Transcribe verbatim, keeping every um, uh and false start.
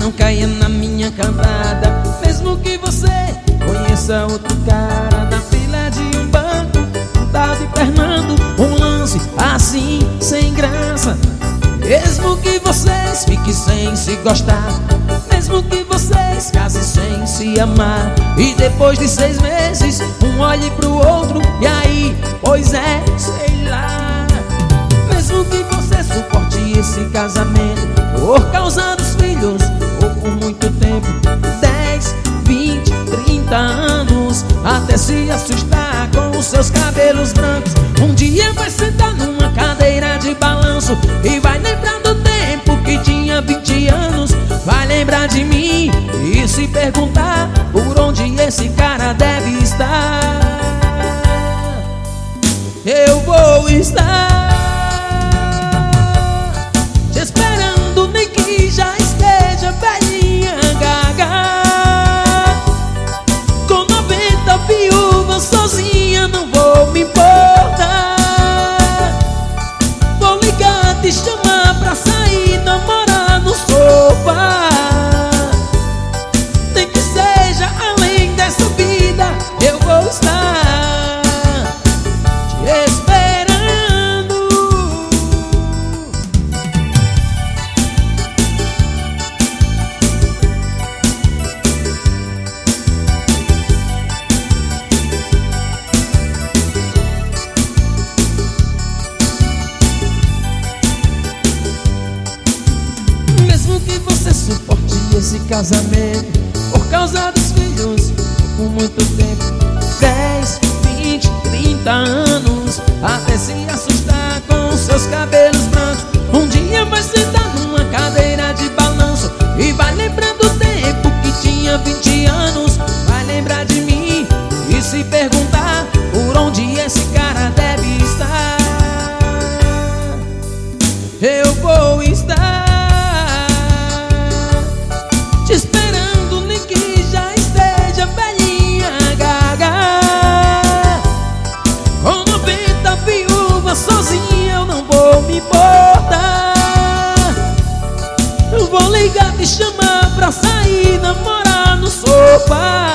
não caia na minha cantada. Mesmo que você conheça outro cara na fila de um banco, um tal de Fernando, um lance assim sem graça. Mesmo que vocês fiquem sem se gostar, mesmo que vocês casem sem se amar, e depois de seis meses um olhe pro outro e aí, pois é, sei lá. Mesmo que você suporte esse casamento por causa dos filhos ou por muito tempo, dez, vinte, trinta anos, até se assustar com os seus cabelos brancos. Um dia vai sentar numa cadeira de balanço e vai lembrar do tempo que tinha vinte anos. Vai lembrar de mim e se perguntar por onde esse cara deve estar. Eu vou estar te esperando, nem que já esteja velhinha gaga, com noventa viúvas sozinha, não vou me importar. Vou ligar, te chamar pra sair, namorar no sofá. Nem que seja além dessa vida, eu vou estar te esperando. Mesmo que você suporte esse casamento por causa dos filhos por muito tempo, dez, vinte, trinta anos, até se assustar com os seus cabelos brancos. Um dia vai sentar numa cadeira de balanço e vai lembrar do tempo que tinha vinte anos. Vai lembrar de mim e se perguntar por onde esse cara deve estar. Eu vou estar te esperando, nem que já esteja velhinha gaga, com noventa viúvas sozinha, eu não vou me importar. Eu vou ligar, te chamar pra sair, namorar no sofá.